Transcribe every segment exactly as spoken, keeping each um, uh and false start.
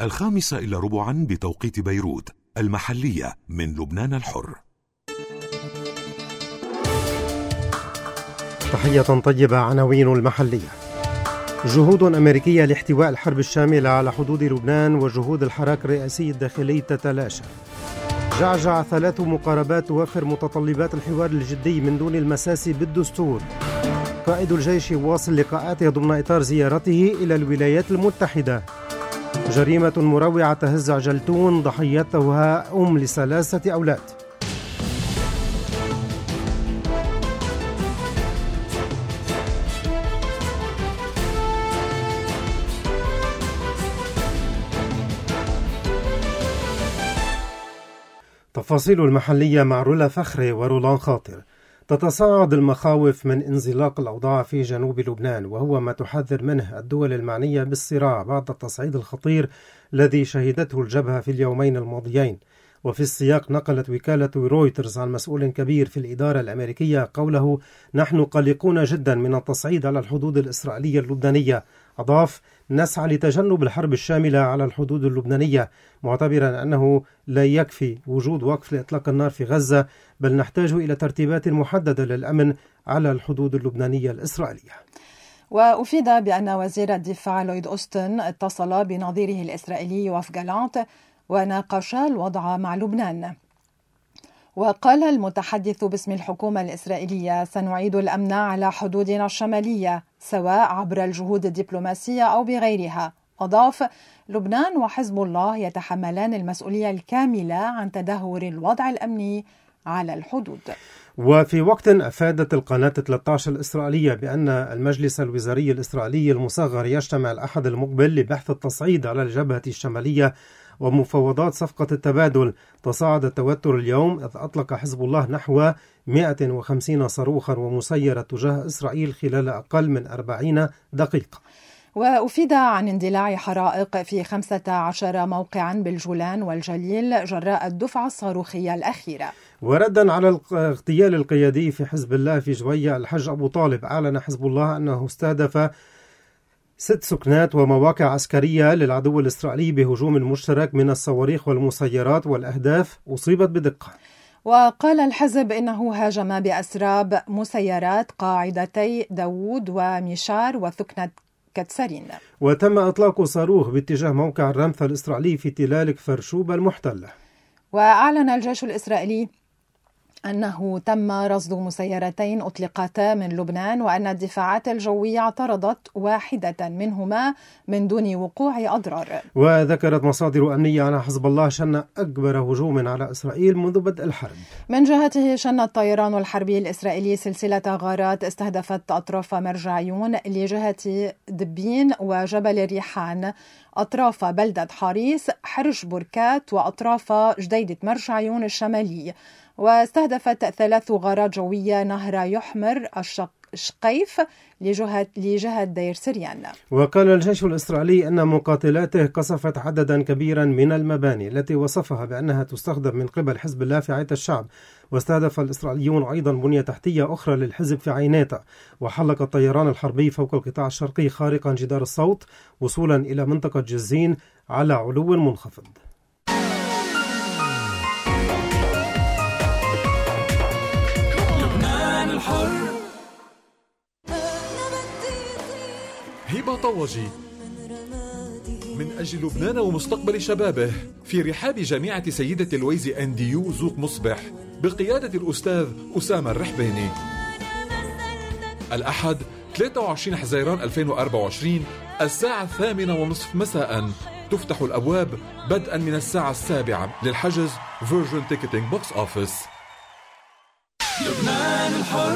الخامسة إلا ربعا بتوقيت بيروت. المحلية من لبنان الحر. تحية طيبة. عناوين المحلية: جهود أمريكية لاحتواء الحرب الشاملة على حدود لبنان وجهود الحراك الرئاسي الداخلي تتلاشى. جعجع ثلاث مقاربات توفر متطلبات الحوار الجدي من دون المساس بالدستور. قائد الجيش واصل لقاءاته ضمن إطار زيارته إلى الولايات المتحدة. جريمة مروعة تهز عجلتون ضحيتها أم لثلاثة أولاد. تفاصيل المحلية مع رولا فخري ورولان خاطر. تتصاعد المخاوف من انزلاق الأوضاع في جنوب لبنان، وهو ما تحذر منه الدول المعنية بالصراع بعد التصعيد الخطير الذي شهدته الجبهة في اليومين الماضيين. وفي السياق نقلت وكالة رويترز عن مسؤول كبير في الإدارة الأمريكية قوله: نحن قلقون جدا من التصعيد على الحدود الإسرائيلية اللبنانية. أضاف: نسعى لتجنب الحرب الشاملة على الحدود اللبنانية، معتبرا أنه لا يكفي وجود وقف لإطلاق النار في غزة، بل نحتاج إلى ترتيبات محددة للأمن على الحدود اللبنانية الإسرائيلية. وأفيد بأن وزير الدفاع لويد أوستن اتصل بنظيره الإسرائيلي يوآف جالانت وناقشا الوضع مع لبنان. وقال المتحدث باسم الحكومة الإسرائيلية: سنعيد الأمن على حدودنا الشمالية سواء عبر الجهود الدبلوماسية أو بغيرها. أضاف: لبنان وحزب الله يتحملان المسؤولية الكاملة عن تدهور الوضع الأمني على الحدود. وفي وقت أفادت القناة ثلاثة عشر الإسرائيلية بأن المجلس الوزاري الإسرائيلي المصغر يجتمع الأحد المقبل لبحث التصعيد على الجبهة الشمالية ومفاوضات صفقة التبادل. تصاعد التوتر اليوم إذ أطلق حزب الله نحو مئة وخمسين صاروخا ومسيرة تجاه إسرائيل خلال أقل من أربعين دقيقة. وأفيد عن اندلاع حرائق في خمسة عشر موقعا بالجولان والجليل جراء الدفعة الصاروخية الأخيرة. وردا على الاغتيال القيادي في حزب الله في جوية الحج أبو طالب، أعلن حزب الله أنه استهدف ست سكنات ومواقع عسكرية للعدو الإسرائيلي بهجوم مشترك من الصواريخ والمسيرات، والأهداف أصيبت بدقة. وقال الحزب إنه هاجم بأسراب مسيرات قاعدتي داوود وميشار وثكنة كتسرين. وتم إطلاق صاروخ باتجاه موقع الرمث الإسرائيلي في تلال كفر شوبة المحتلة. وأعلن الجيش الإسرائيلي أنه تم رصد مسيرتين أطلقتا من لبنان، وأن الدفاعات الجوية اعترضت واحدة منهما من دون وقوع أضرار. وذكرت مصادر أمنية أن حزب الله شن أكبر هجوم على إسرائيل منذ بدء الحرب. من جهته شن الطيران الحربي الإسرائيلي سلسلة غارات استهدفت أطراف مرجعيون لجهة دبين وجبل الريحان، أطراف بلدة حريص، حرش بركات، وأطراف جديدة مرجعيون الشمالي. واستهدفت ثلاث غارات جوية نهر يحمر الشقيف لجهة, لجهة دير سريان. وقال الجيش الإسرائيلي أن مقاتلاته قصفت عددا كبيرا من المباني التي وصفها بأنها تستخدم من قبل حزب الله في عيت الشعب. واستهدف الإسرائيليون أيضا بنية تحتية أخرى للحزب في عيناتا. وحلق الطيران الحربي فوق القطاع الشرقي خارقا جدار الصوت وصولا إلى منطقة جزين على علو منخفض. هبة طوجي من أجل لبنان ومستقبل شبابه في رحاب جامعة سيدة الويزي أن دي يو زوق مصبح بقيادة الأستاذ أسامة الرحباني. الأحد ثلاثة وعشرين حزيران ألفين وأربعة وعشرين الساعة الثامنة ونصف مساء تفتح الأبواب بدءا من الساعة السابعة. للحجز فيرجن تيكتينج بوكس أوفيس. لبنان الحر.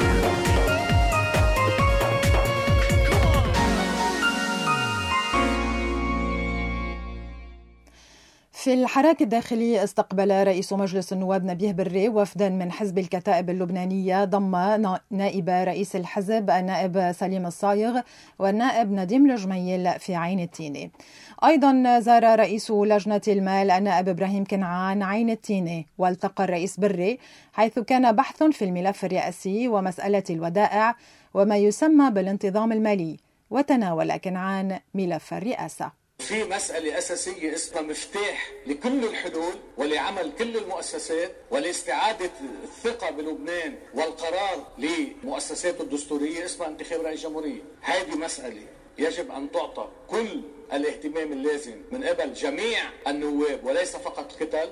في الحراك الداخلي استقبل رئيس مجلس النواب نبيه بري وفدا من حزب الكتائب اللبنانية ضم نائب رئيس الحزب النائب سليم الصايغ والنائب نديم الجميل في عين التينة. أيضا زار رئيس لجنة المال النائب إبراهيم كنعان عين التينة، والتقى الرئيس بري حيث كان بحث في الملف الرئاسي ومسألة الودائع وما يسمى بالانتظام المالي، وتناول كنعان ملف الرئاسة. في مسألة أساسية اسمها مفتاح لكل الحلول ولعمل كل المؤسسات ولاستعادة الثقة بلبنان والقرار لمؤسساته الدستورية اسمها انتخاب رئيس جمهورية. هذه مسألة يجب أن تعطى كل الاهتمام اللازم من قبل جميع النواب وليس فقط الكتل.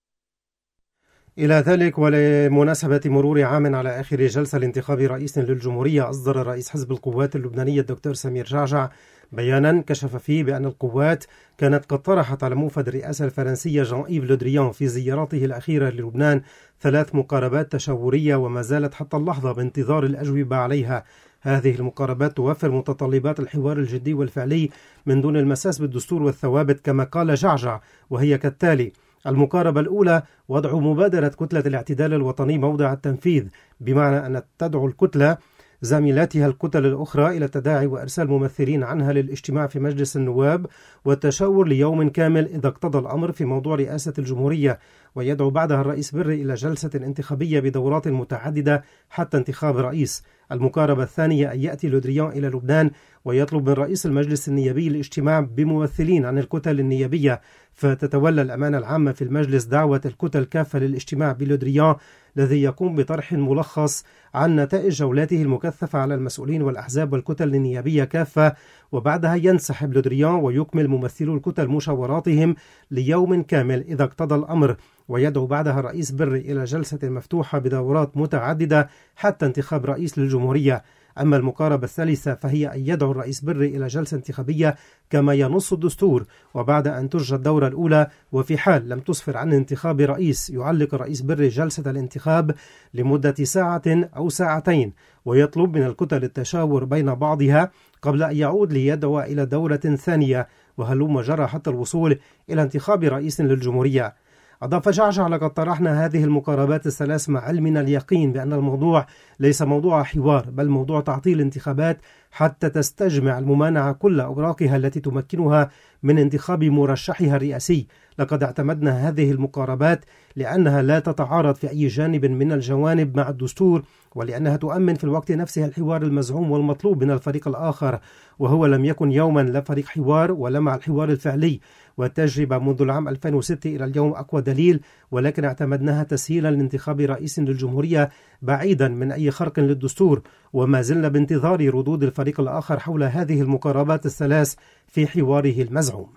إلى ذلك ولمناسبة مرور عام على آخر جلسة لانتخاب رئيس للجمهورية، أصدر رئيس حزب القوات اللبنانية الدكتور سمير جعجع بيانا كشف فيه بأن القوات كانت قد طرحت على موفد الرئاسة الفرنسية جان إيف لو دريان في زيارته الأخيرة للبنان ثلاث مقاربات تشاورية وما زالت حتى اللحظة بانتظار الأجوبة عليها. هذه المقاربات توفر متطلبات الحوار الجدي والفعلي من دون المساس بالدستور والثوابت كما قال جعجع، وهي كالتالي: المقاربة الأولى وضع مبادرة كتلة الاعتدال الوطني موضع التنفيذ، بمعنى أن تدعو الكتلة زميلاتها الكتل الأخرى إلى التداعي وإرسال ممثلين عنها للاجتماع في مجلس النواب والتشاور ليوم كامل إذا اقتضى الأمر في موضوع رئاسة الجمهورية، ويدعو بعدها الرئيس بري إلى جلسة انتخابية بدورات متعددة حتى انتخاب رئيس. المقاربة الثانية أن يأتي لو دريان إلى لبنان ويطلب من رئيس المجلس النيابي الاجتماع بممثلين عن الكتل النيابية، فتتولى الأمانة العامة في المجلس دعوة الكتل كافة للاجتماع بلو دريان الذي يقوم بطرح ملخص عن نتائج جولاته المكثفة على المسؤولين والأحزاب والكتل النيابية كافة، وبعدها ينسحب لو دريان ويكمل ممثلو الكتل مشاوراتهم ليوم كامل إذا اقتضى الأمر، ويدعو بعدها الرئيس بري إلى جلسة مفتوحة بدورات متعددة حتى انتخاب رئيس للجمهورية. أما المقاربة الثالثة فهي أن يدعو الرئيس بري إلى جلسة انتخابية كما ينص الدستور، وبعد أن ترجى الدورة الأولى وفي حال لم تسفر عن انتخاب رئيس يعلق الرئيس بري جلسة الانتخاب لمدة ساعة أو ساعتين، ويطلب من الكتل التشاور بين بعضها قبل أن يعود ليدعو إلى دورة ثانية، وهلم جرى حتى الوصول إلى انتخاب رئيس للجمهورية. أضاف جعجع: لقد طرحنا هذه المقاربات الثلاث مع علمنا اليقين بأن الموضوع ليس موضوع حوار بل موضوع تعطيل انتخابات حتى تستجمع الممانعة كل أوراقها التي تمكنها من انتخاب مرشحها الرئاسي. لقد اعتمدنا هذه المقاربات لأنها لا تتعارض في أي جانب من الجوانب مع الدستور، ولأنها تؤمن في الوقت نفسه الحوار المزعوم والمطلوب من الفريق الآخر، وهو لم يكن يوما لا فريق حوار ولا مع الحوار الفعلي، والتجربة منذ العام ألفين وستة إلى اليوم أقوى دليل، ولكن اعتمدناها تسهيلا لانتخاب رئيس للجمهورية بعيدا من أي خرق للدستور، وما زلنا بانتظار ردود الفريق الآخر حول هذه المقاربات الثلاث في حواره المزعوم.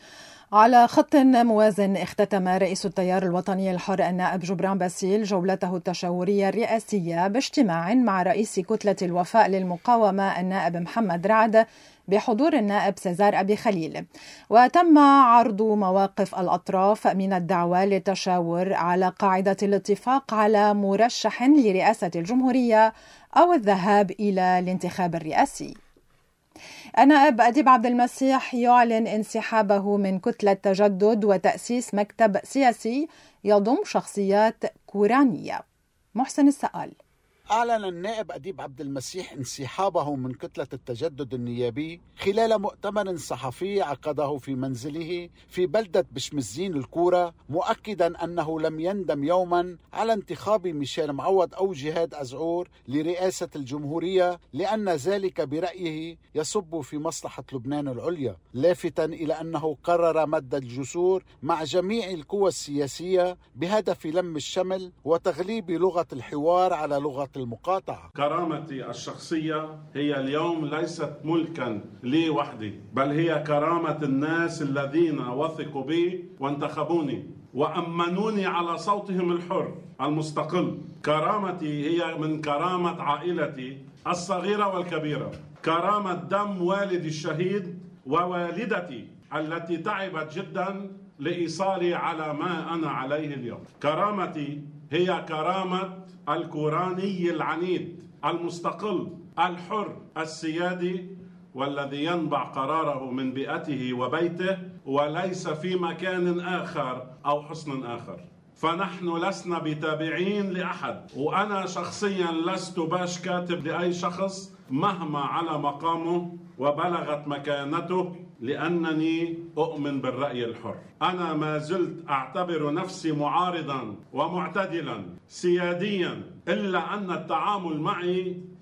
على خط موازن اختتم رئيس التيار الوطني الحر النائب جبران باسيل جولته التشاورية الرئاسية باجتماع مع رئيس كتلة الوفاء للمقاومة النائب محمد رعد بحضور النائب سيزار أبي خليل، وتم عرض مواقف الأطراف من الدعوة للتشاور على قاعدة الاتفاق على مرشح لرئاسة الجمهورية أو الذهاب إلى الانتخاب الرئاسي. النائب أديب عبد المسيح يعلن انسحابه من كتلة تجدد وتأسيس مكتب سياسي يضم شخصيات كورانية. محسن السقال. أعلن النائب أديب عبد المسيح انسحابه من كتلة التجدد النيابي خلال مؤتمر صحفي عقده في منزله في بلدة بشمزين الكورة، مؤكدا أنه لم يندم يوما على انتخاب ميشيل معوض أو جهاد أزعور لرئاسة الجمهورية، لأن ذلك برأيه يصب في مصلحة لبنان العليا، لافتا إلى أنه قرر مد الجسور مع جميع القوى السياسية بهدف لم الشمل وتغليب لغة الحوار على لغة المقاطعة. كرامتي الشخصية هي اليوم ليست ملكا لي وحدي، بل هي كرامة الناس الذين وثقوا بي وانتخبوني وأمنوني على صوتهم الحر المستقل. كرامتي هي من كرامة عائلتي الصغيرة والكبيرة، كرامة دم والدي الشهيد ووالدتي التي تعبت جدا لإيصالي على ما أنا عليه اليوم. كرامتي هي كرامة الكوراني العنيد المستقل الحر السيادي، والذي ينبع قراره من بيئته وبيته وليس في مكان آخر أو حصن آخر. فنحن لسنا بتابعين لأحد، وأنا شخصيا لست باش كاتب لأي شخص مهما على مقامه وبلغت مكانته، لأنني أؤمن بالرأي الحر. أنا ما زلت أعتبر نفسي معارضا ومعتدلا سياديا، إلا أن التعامل معي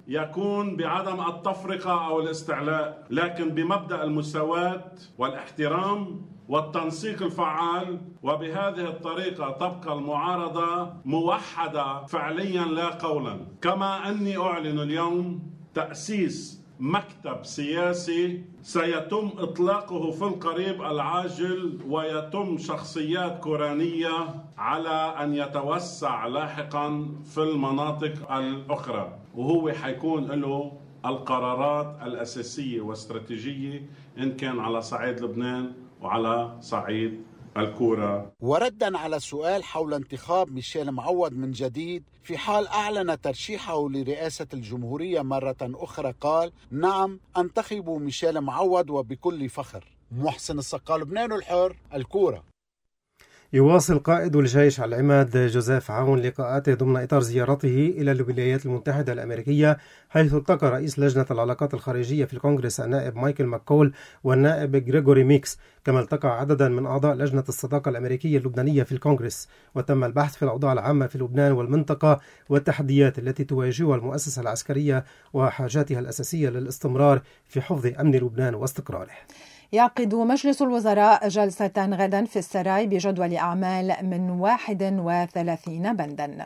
يكون بعدم التفرقة أو الاستعلاء، لكن بمبدأ المساواة والاحترام والتنسيق الفعال، وبهذه الطريقة تبقى المعارضة موحدة فعليا لا قولا. كما أني أعلن اليوم تأسيس مكتب سياسي سيتم إطلاقه في القريب العاجل، ويتم شخصيات كورانية على أن يتوسع لاحقا في المناطق الأخرى، وهو حيكون له القرارات الأساسية واستراتيجية إن كان على صعيد لبنان وعلى صعيد الكورة. وردا على سؤال حول انتخاب ميشيل معوض من جديد في حال أعلن ترشيحه لرئاسة الجمهورية مرة أخرى، قال: نعم، أنتخب ميشيل معوض وبكل فخر. محسن السقا، لبنان الحر، الكورة. يواصل قائد الجيش على العماد جوزيف عون لقاءاته ضمن إطار زيارته إلى الولايات المتحدة الأمريكية، حيث التقى رئيس لجنة العلاقات الخارجية في الكونغرس النائب مايكل ماكول والنائب غريغوري ميكس، كما التقى عددا من أعضاء لجنة الصداقة الأمريكية اللبنانية في الكونغرس. وتم البحث في الأوضاع العامة في لبنان والمنطقة والتحديات التي تواجهها المؤسسة العسكرية وحاجاتها الأساسية للاستمرار في حفظ أمن لبنان واستقراره. يعقد مجلس الوزراء جلسة غدا في السراي بجدول أعمال من واحد وثلاثين بندا.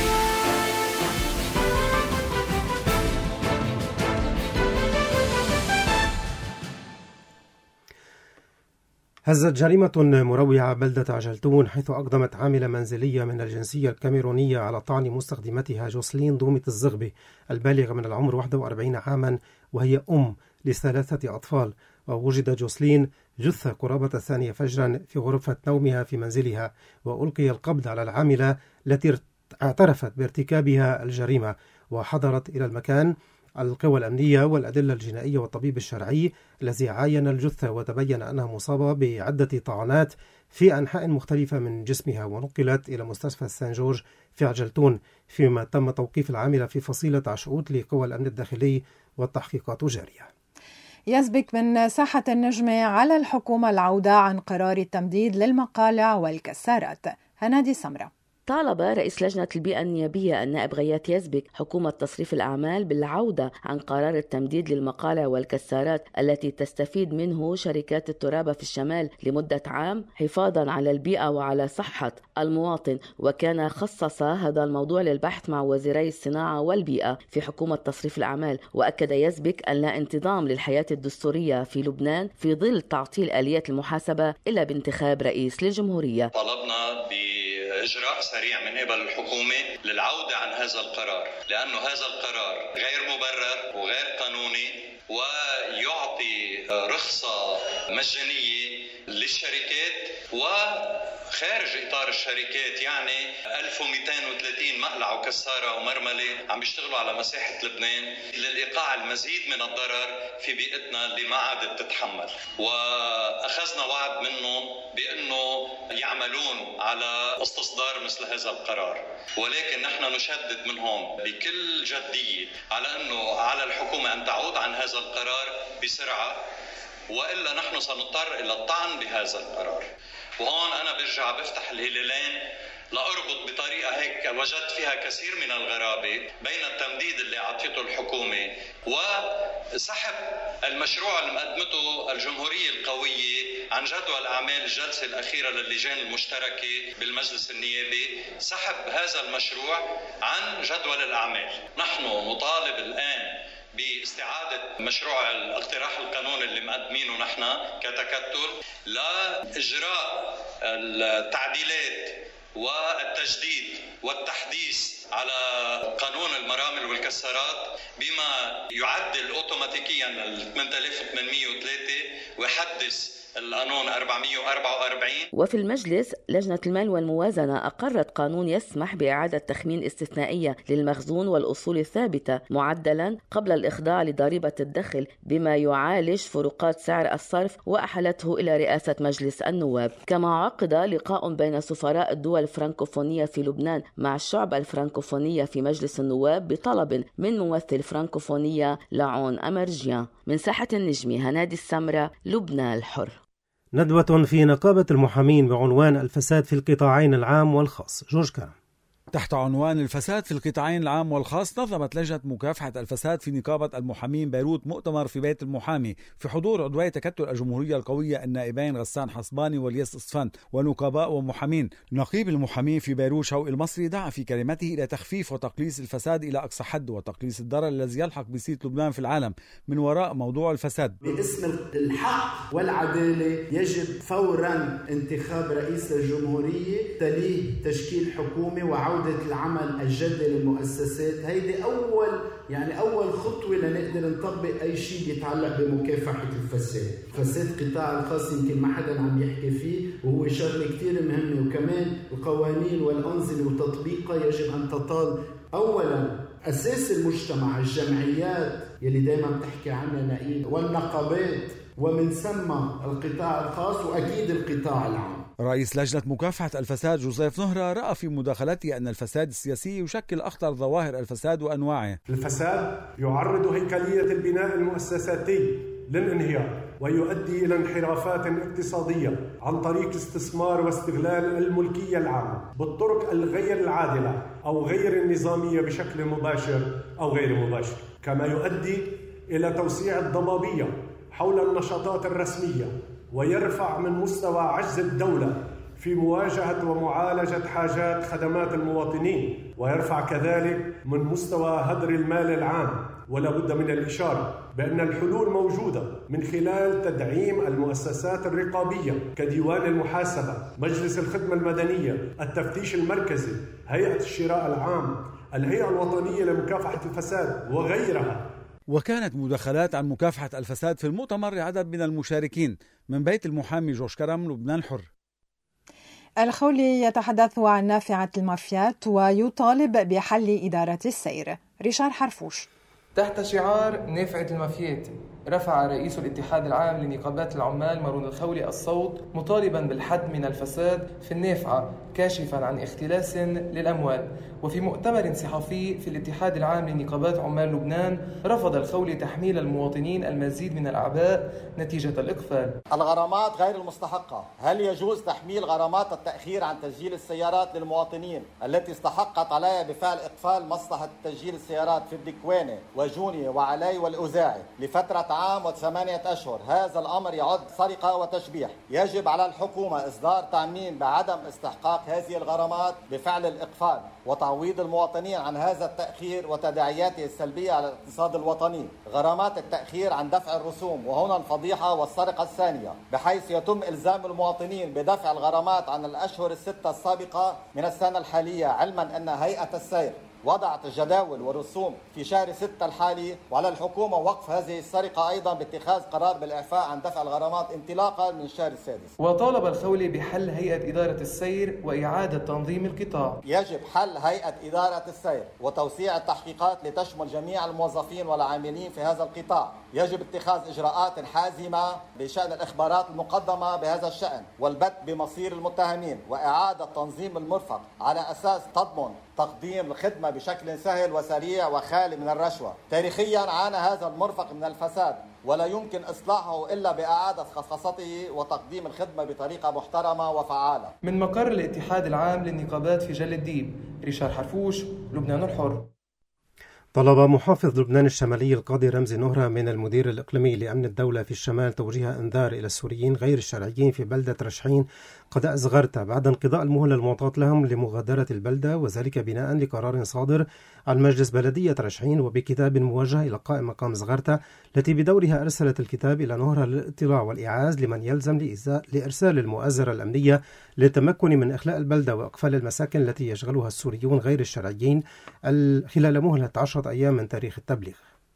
هزت جريمة مروعة بلدة عجلتون، حيث أقدمت عاملة منزلية من الجنسية الكاميرونية على طعن مستخدمتها جوسلين دومة الزغبي البالغة من العمر واحد وأربعين عاما، وهي أم لثلاثة أطفال. ووجد جوسلين جثة قرابة الثانية فجرا في غرفة نومها في منزلها، وألقي القبض على العاملة التي اعترفت بارتكابها الجريمة. وحضرت إلى المكان القوى الأمنية والأدلة الجنائية والطبيب الشرعي الذي عاين الجثة، وتبين أنها مصابة بعدة طعنات في أنحاء مختلفة من جسمها، ونقلت إلى مستشفى سان جورج في عجلتون، فيما تم توقيف العاملة في فصيلة عشقوط لقوى الأمن الداخلي والتحقيقات جارية. يسبق من ساحة النجمة على الحكومة العودة عن قرار التمديد للمقالع والكسارات. هنادي سمرة. طالب رئيس لجنة البيئة النيابية النائب غيات يزبك حكومة تصريف الأعمال بالعودة عن قرار التمديد للمقالع والكسارات التي تستفيد منه شركات الترابة في الشمال لمدة عام حفاظا على البيئة وعلى صحة المواطن. وكان خصص هذا الموضوع للبحث مع وزيري الصناعة والبيئة في حكومة تصريف الأعمال. وأكد يزبك أن لا انتظام للحياة الدستورية في لبنان في ظل تعطيل آليات المحاسبة إلا بانتخاب رئيس للجمهورية. طلبنا بإجراء سريع من قبل الحكومة للعودة عن هذا القرار، لأنه هذا القرار غير مبرر وغير قانوني، ويعطي رخصة مجانية للشركات وخارج إطار الشركات. يعني ألف ومئتين وثلاثين مقلع وكسارة ومرملة عم بيشتغلوا على مساحة لبنان للإيقاع المزيد من الضرر في بيئتنا اللي ما عادت تتحمل. وأخذنا وعد منهم بأنه يعملون على استصدار مثل هذا القرار، ولكن نحن نشدد من هون بكل جدية على أنه على الحكومة أن تعود عن هذا القرار بسرعة، وإلا نحن سنضطر إلى الطعن بهذا القرار. وهون أنا برجع بفتح الهلالين لأربط بطريقة هيك وجدت فيها كثير من الغرابة بين التمديد اللي عطيته الحكومة وسحب المشروع اللي مقدمته الجمهورية القوية عن جدول أعمال الجلسة الأخيرة للجان المشتركة بالمجلس النيابي. سحب هذا المشروع عن جدول الأعمال. نحن نطالب الآن باستعادة مشروع الاقتراح القانوني اللي مقدمينه نحن كتكتل لإجراء التعديلات والتجديد والتحديث على قانون المرامل والكسارات بما يعدل اوتوماتيكيا ال ثمانية آلاف وثمانمئة وثلاثة ويحدث القانون أربعمئة وأربعة وأربعين. وفي المجلس لجنة المال والموازنة أقرت قانون يسمح بإعادة تخمين استثنائية للمخزون والأصول الثابتة معدلا قبل الإخضاع لضريبة الدخل بما يعالج فروقات سعر الصرف، وأحلته إلى رئاسة مجلس النواب. كما عقد لقاء بين سفراء الدول الفرنكوفونية في لبنان مع الشعب الفرنكوفونية في مجلس النواب بطلب من ممثل فرنكوفونية لعون أمرجيان. من ساحة النجمة هنادي السمرة، لبنان الحر. ندوة في نقابة المحامين بعنوان الفساد في القطاعين العام والخاص. جورج كرم. تحت عنوان الفساد في القطاعين العام والخاص، نظمت لجنة مكافحة الفساد في نقابة المحامين بيروت مؤتمر في بيت المحامي في حضور عضوي تكتل الجمهورية القوية النائبين غسان حصباني والياس اصفان ونقباء ومحامين. نقيب المحامين في بيروت شوقي المصري دعا في كلمته إلى تخفيف وتقليص الفساد إلى أقصى حد وتقليص الضرر الذي يلحق بسيرة لبنان في العالم من وراء موضوع الفساد. باسم الحق والعدالة يجب فورا انتخاب رئيس الجمهورية، تليه تشكيل حكومة وعودة العمل الجدي للمؤسسات. هيدي أول يعني أول خطوة لنقدر نطبق أي شيء يتعلق بمكافحة الفساد. فساد القطاع الخاص يمكن ما حدا عم يحكي فيه، وهو شغلة كتير مهمة، وكمان القوانين والأنظمة وتطبيقها يجب أن تطال أولا أساس المجتمع، الجمعيات يلي دايما بتحكي عنها نقيب، والنقابات، ومن ثم القطاع الخاص وأكيد القطاع العام. رئيس لجنة مكافحة الفساد جوزيف نهرة رأى في مداخلته أن الفساد السياسي يشكل أخطر ظواهر الفساد وأنواعه. الفساد يعرض هيكلية البناء المؤسساتي للانهيار، ويؤدي إلى انحرافات اقتصادية عن طريق استثمار واستغلال الملكية العامة بالطرق الغير العادلة أو غير النظامية بشكل مباشر أو غير مباشر، كما يؤدي إلى توسيع الضبابية حول النشاطات الرسمية، ويرفع من مستوى عجز الدولة في مواجهة ومعالجة حاجات خدمات المواطنين، ويرفع كذلك من مستوى هدر المال العام. ولا بد من الإشارة بأن الحلول موجودة من خلال تدعيم المؤسسات الرقابية كديوان المحاسبة، مجلس الخدمة المدنية، التفتيش المركزي، هيئة الشراء العام، الهيئة الوطنية لمكافحة الفساد وغيرها. وكانت مداخلات عن مكافحة الفساد في المؤتمر عدد من المشاركين. من بيت المحامي جورج كرم، لبنان حر. الخولي يتحدث عن نافعة المافيات ويطالب بحل إدارة السير. ريشار حرفوش. تحت شعار نافعة المافيات، رفع رئيس الاتحاد العام لنقابات العمال مارون الخولي الصوت مطالبا بالحد من الفساد في النافعة، كاشفا عن اختلاس للأموال. وفي مؤتمر صحفي في الاتحاد العام لنقابات عمال لبنان، رفض الخولي تحميل المواطنين المزيد من الأعباء نتيجة الإقفال. الغرامات غير المستحقة، هل يجوز تحميل غرامات التأخير عن تسجيل السيارات للمواطنين التي استحقت عليها بفعل إقفال مصلحة تسجيل السيارات في الدكوانة وجونية وعلي والأوزاعي لفترة عام وثمانية أشهر؟ هذا الأمر يعد سرقة وتشبيح. يجب على الحكومة إصدار تعميم بعدم استحقاق هذه الغرامات بفعل الإقفال، وتعويض المواطنين عن هذا التأخير وتداعياته السلبية على الاقتصاد الوطني. غرامات التأخير عن دفع الرسوم، وهنا الفضيحة والسرقة الثانية، بحيث يتم إلزام المواطنين بدفع الغرامات عن الأشهر الستة السابقة من السنة الحالية، علما أن هيئة السير وضعت الجداول والرسوم في شهر ستة الحالي، وعلى الحكومة وقف هذه السرقة أيضا باتخاذ قرار بالإعفاء عن دفع الغرامات انطلاقا من الشهر السادس. وطالب الخولي بحل هيئة إدارة السير وإعادة تنظيم القطاع. يجب حل هيئة إدارة السير وتوسيع التحقيقات لتشمل جميع الموظفين والعاملين في هذا القطاع. يجب اتخاذ إجراءات حازمة بشأن الإخبارات المقدمة بهذا الشأن والبت بمصير المتهمين، وإعادة تنظيم المرفق على أساس تضمن تقديم الخدمة بشكل سهل وسريع وخالي من الرشوة. تاريخيا عانى هذا المرفق من الفساد، ولا يمكن إصلاحه إلا بإعادة خصخصته وتقديم الخدمة بطريقة محترمة وفعالة. من مقر الاتحاد العام للنقابات في جل الديب، ريشار حرفوش، لبنان الحر. طلب محافظ لبنان الشمالي القاضي رمزي نهرة من المدير الإقليمي لأمن الدولة في الشمال توجيه إنذار إلى السوريين غير الشرعيين في بلدة رشحين قضاء زغرتا بعد انقضاء المهلة المعطاة لهم لمغادرة البلدة، وذلك بناء لقرار صادر عن مجلس بلدية رشحين وبكتاب موجه إلى قائم مقام زغرتا، التي بدورها أرسلت الكتاب إلى نهرة للاطلاع والإيعاز لمن يلزم لإرسال المؤازرة الأمنية للتمكن من إخلاء البلدة وإقفال المساكن التي يشغلها السوريون غير الشرعيين خلال مهلة عشرة أيام من تاريخ التبليغ.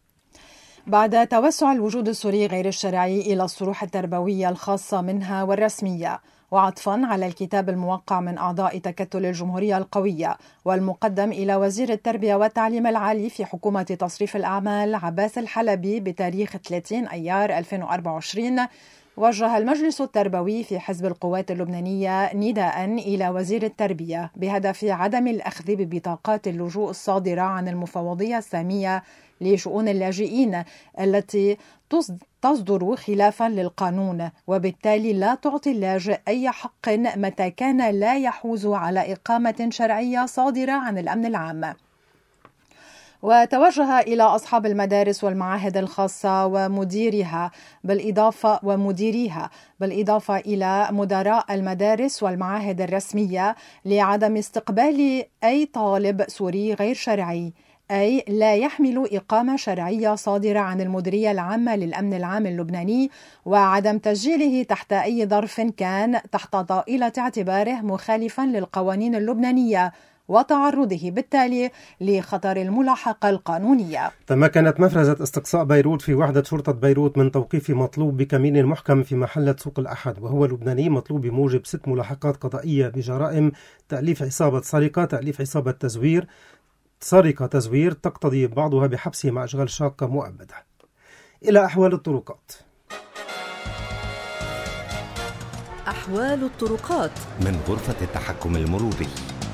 بعد توسع الوجود السوري غير الشرعي إلى الصروح التربوية الخاصة منها والرسمية، وعطفا على الكتاب الموقع من أعضاء تكتل الجمهورية القوية والمقدم إلى وزير التربية والتعليم العالي في حكومة تصريف الأعمال عباس الحلبي بتاريخ ثلاثين أيار ألفين وأربعة وعشرين، وجه المجلس التربوي في حزب القوات اللبنانية نداء إلى وزير التربية بهدف عدم الأخذ ببطاقات اللجوء الصادرة عن المفوضية السامية لشؤون اللاجئين التي تصدر خلافا للقانون، وبالتالي لا تعطي اللاجئ أي حق متى كان لا يحوز على إقامة شرعية صادرة عن الأمن العام. وتوجه إلى أصحاب المدارس والمعاهد الخاصة ومديرها بالإضافة ومديريها بالإضافة إلى مدراء المدارس والمعاهد الرسمية لعدم استقبال أي طالب سوري غير شرعي، أي لا يحمل إقامة شرعية صادرة عن المديرية العامة للأمن العام اللبناني، وعدم تسجيله تحت أي ظرف كان تحت طائلة اعتباره مخالفا للقوانين اللبنانية، وتعرضه بالتالي لخطر الملاحقة القانونية. تمكنت مفرزة استقصاء بيروت في وحدة شرطة بيروت من توقيف مطلوب بكمين محكم في محلة سوق الأحد، وهو لبناني مطلوب بموجب ست ملاحقات قضائية بجرائم تأليف عصابة سرقة، تأليف عصابة تزوير، سرقة تزوير تقتضي بعضها بحبسه مع أشغال شاقة مؤبدة. إلى أحوال الطرقات. أحوال الطرقات من غرفة التحكم المروري.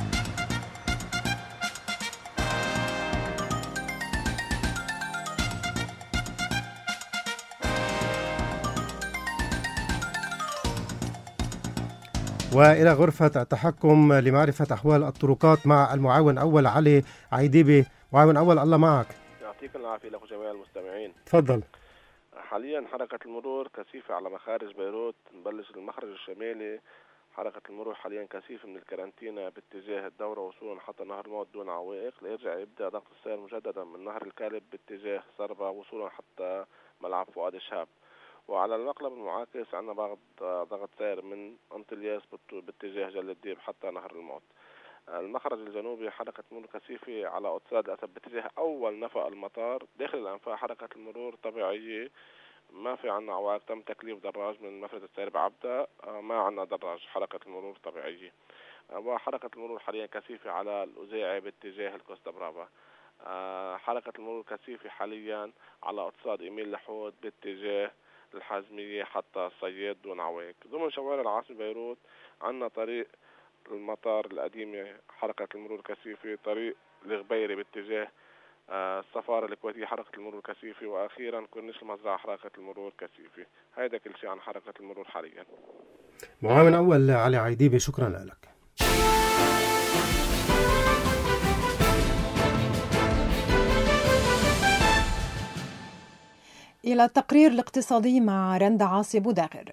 وإلى غرفة التحكم لمعرفة أحوال الطرقات مع المعاون أول علي عيديبي. معاون أول، الله معك. يعطيك العافية لكم جميع المستمعين. تفضل. حاليا حركة المرور كثيفة على مخارج بيروت. نبلش المخرج الشمالي، حركة المرور حاليا كثيفة من الكارنتينا باتجاه الدورة وصولا حتى نهر الموت دون عوائق، ليرجع يبدأ ضغط السير مجددا من نهر الكالب باتجاه صربة وصولا حتى ملعب فؤاد الشهاب. وعلى المقلب المعاكس عندنا بعض ضغط سير من أنطلياس باتجاه جل الديب حتى نهر الموت. المخرج الجنوبي حركة مرور كثيفة على أوتساد الأسد باتجاه أول نفق المطار. داخل الأنفاق حركة المرور طبيعية، ما في عنا عوائق. تم تكليف دراج من مفرد السير بعبدة، ما عنا دراج، حركة المرور طبيعية. وحركة المرور حاليا كثيفة على الأزاعي باتجاه الكوستا برافا. حركة المرور كثيفة حاليا على أوتساد إيميل لحود باتجاه الحازمية حتى الصياد دون عوائق. ضمن شوارع العاصمة بيروت عندنا طريق المطار القديمة حركة المرور كثيفة، طريق الغبيري باتجاه السفارة الكويتية حركة المرور كثيفة، وأخيرا كورنيش المزرعة حركة المرور كثيفة. هيدا كل شيء عن حركة المرور حاليا. معاون أول علي عيديبي، شكرا لك. إلى التقرير الاقتصادي مع رندا عاصي بوداغر.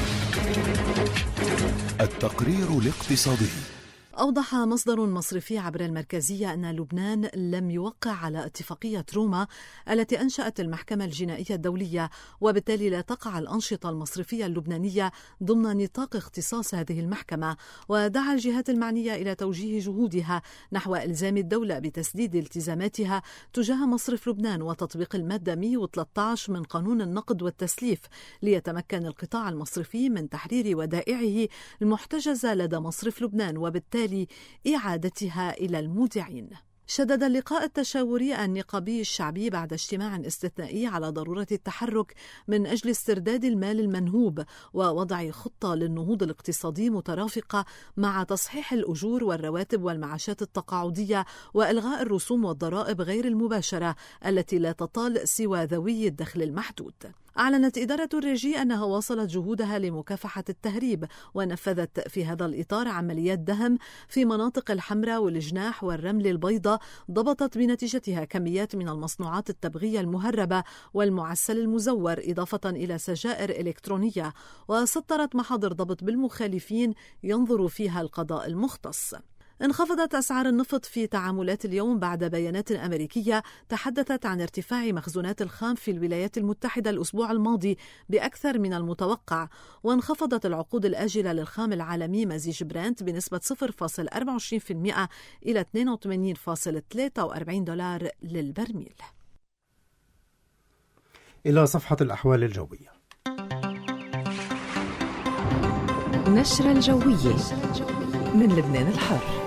التقرير الاقتصادي. أوضح مصدر مصرفي عبر المركزية أن لبنان لم يوقع على اتفاقية روما التي أنشأت المحكمة الجنائية الدولية، وبالتالي لا تقع الأنشطة المصرفية اللبنانية ضمن نطاق اختصاص هذه المحكمة. ودعا الجهات المعنية إلى توجيه جهودها نحو إلزام الدولة بتسديد التزاماتها تجاه مصرف لبنان وتطبيق المادة مئة وثلاثة عشر من قانون النقد والتسليف، ليتمكن القطاع المصرفي من تحرير ودائعه المحتجزة لدى مصرف لبنان وبالتالي إعادتها إلى المودعين. شدد اللقاء التشاوري النقابي الشعبي بعد اجتماع استثنائي على ضرورة التحرك من أجل استرداد المال المنهوب ووضع خطة للنهوض الاقتصادي مترافقة مع تصحيح الأجور والرواتب والمعاشات التقاعدية وإلغاء الرسوم والضرائب غير المباشرة التي لا تطال سوى ذوي الدخل المحدود. أعلنت إدارة الرجي أنها واصلت جهودها لمكافحة التهريب، ونفذت في هذا الإطار عمليات دهم في مناطق الحمراء والجناح والرمل البيضاء، ضبطت بنتيجتها كميات من المصنوعات التبغية المهربة والمعسل المزور، إضافة إلى سجائر إلكترونية، وسطرت محاضر ضبط بالمخالفين ينظر فيها القضاء المختص. انخفضت أسعار النفط في تعاملات اليوم بعد بيانات أمريكية تحدثت عن ارتفاع مخزونات الخام في الولايات المتحدة الأسبوع الماضي بأكثر من المتوقع، وانخفضت العقود الآجلة للخام العالمي مزيج برنت بنسبة صفر فاصلة أربعة وعشرين بالمئة إلى اثنين وثمانين فاصلة ثلاثة وأربعين دولار للبرميل. إلى صفحة الأحوال الجوية. نشرة الجوية من لبنان الحر.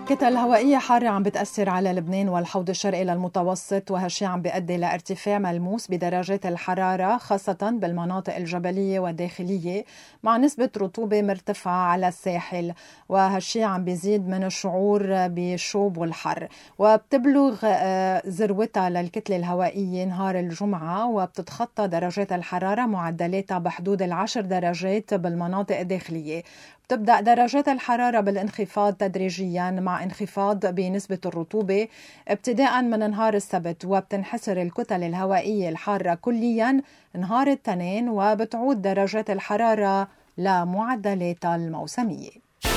كتل هوائية حارة عم بتأثر على لبنان والحوض الشرقي للمتوسط، وهالشي عم بيؤدي لارتفاع ملموس بدرجات الحرارة خاصة بالمناطق الجبلية والداخلية مع نسبة رطوبة مرتفعة على الساحل، وهالشي عم بيزيد من الشعور بالشوب والحر. وبتبلغ ذروتها للكتلة الهوائية نهار الجمعة، وبتتخطى درجات الحرارة معدلاتها بحدود العشر درجات بالمناطق الداخلية. تبدأ درجات الحرارة بالانخفاض تدريجيا مع انخفاض بنسبة الرطوبة ابتداء من نهار السبت، وبتنحسر الكتل الهوائية الحارة كليا نهار الاثنين، وبتعود درجات الحرارة لمعدلاتها الموسمية.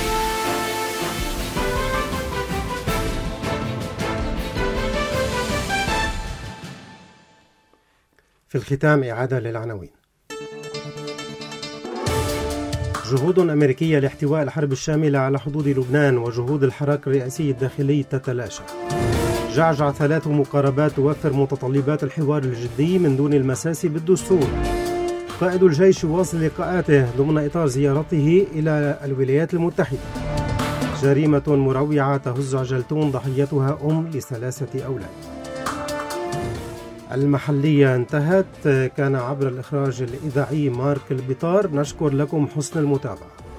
في الختام إعادة للعناوين. جهود أمريكية لاحتواء الحرب الشاملة على حدود لبنان وجهود الحراك الرئاسي الداخلي تتلاشى. جعجع ثلاث مقاربات توفر متطلبات الحوار الجدي من دون المساس بالدستور. قائد الجيش يواصل لقاءاته ضمن إطار زيارته إلى الولايات المتحدة. جريمة مروعة تهز عجلتون ضحيتها أم لثلاثة أولاد. المحلية انتهت، كان عبر الإخراج الإذاعي مارك البطار. نشكر لكم حسن المتابعة.